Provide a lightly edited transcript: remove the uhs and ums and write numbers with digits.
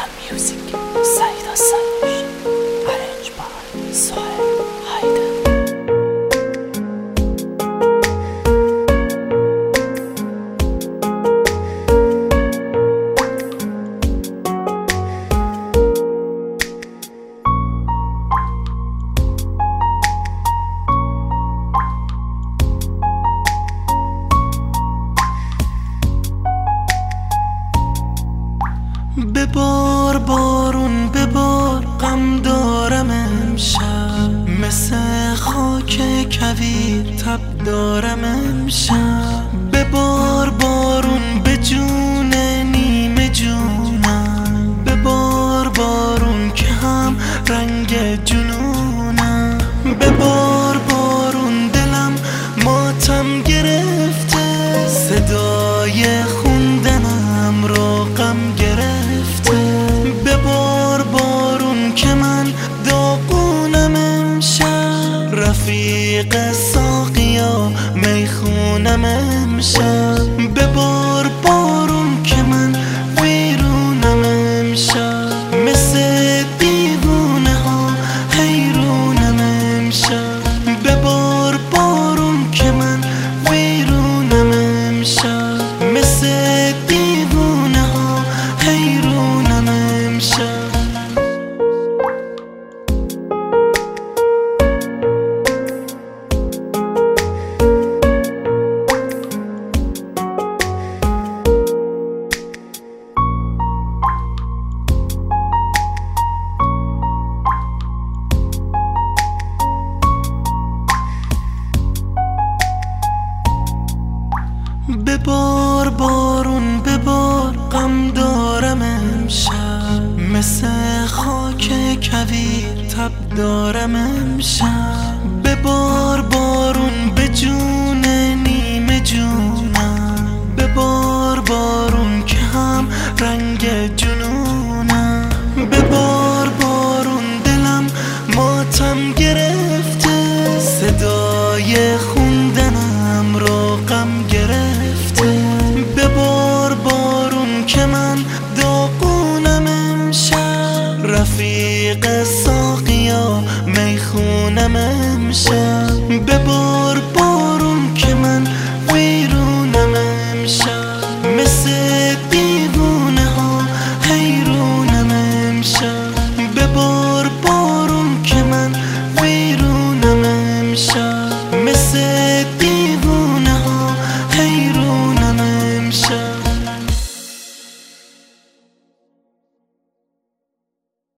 Alam Music, Said Hassanush, arranged by Sohail Haidar. ببار بارون ببار، غم دارم امشب، مثل خاک کویر تب دارم امشب. ببار بارون به جون نیمه جونم، ببار بارون که هم رنگ جنونم. ببار بارون دلم ماتم گرفته، صدای خوندنم رو غم گرفته. ببار بارون که من داغونم امشب، رفیق ساقیا میخونم امشب. ببار بارون که من ویرونم امشب، مثل دیوونه ها حیرونم امشب. ببار بارون که من ویرونم امشب، مثل دیوونه ها حیرونم امشب. ببار بارون ببار، غم دارم امشب، مثل خاک کویر تب دارم امشب. ببار بارون به جون نیمه جونم، ببار بارون که هم رنگ جنونم. ببار بارون دلم ماتم گرفته، صدای خوندنم رو غم گرفته. ببار بارون که من داغونم امشب، رفیق ساقیا میخونم امشب.